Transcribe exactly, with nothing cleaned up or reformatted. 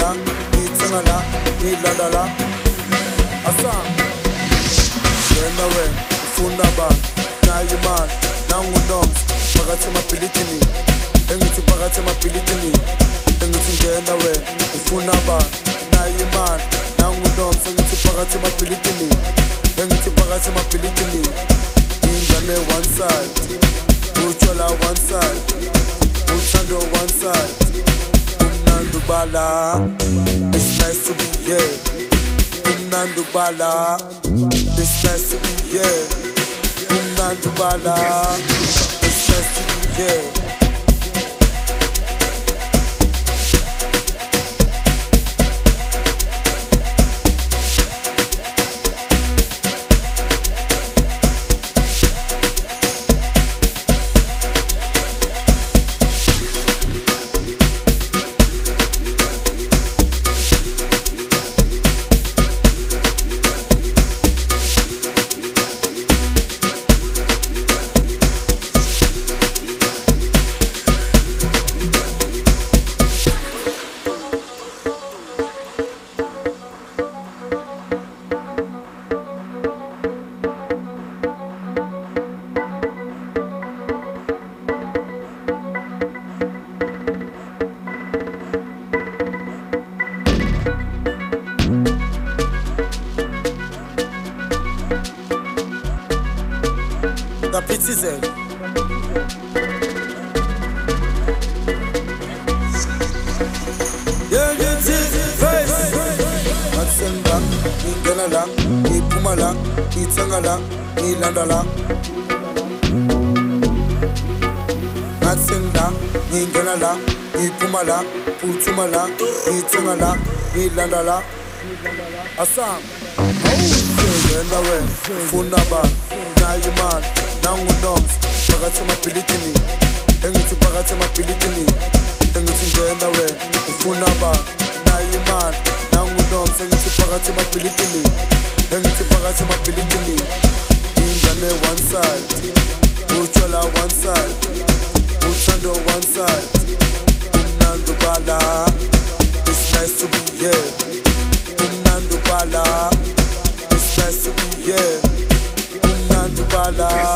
la, ngithenga la, ngilanda la. Asam yena wena ufuna abantu nayo imali nangunomzi phakathi emabhilidini engithi phakathi emabhilidini engithi ngena wena ufuna abantu nayo imali nangunomzi engithi phakathi emabhilidini engithi phakathi emabhilidini ingane one side utshwala one side uthando one side umnandi ubala it's nice to be here umnandi ubala it's nice to be here umnandi ubala it's nice to be here. Citizen. Yeah, yeah, face. Matsenga, ngena la, iphuma la, ithenga la, ngilanda la. Matsenga, ngena la, iphuma la, uthuma la, ithenga la, ngilanda la. Asam. Yena wena ufuna abantu nayo imali nangunomzi phakathi emabhilidini engithi phakathi emabhilidini engithi ngena wena ufuna abantu nayo imali nangunomzi engithi phakathi emabhilidini engithi phakathi emabhilidini ingane one side utshwala one side uthando one side umnandi ubala it's nice to be here umnandi ubala it's nice to be here umnandi ubala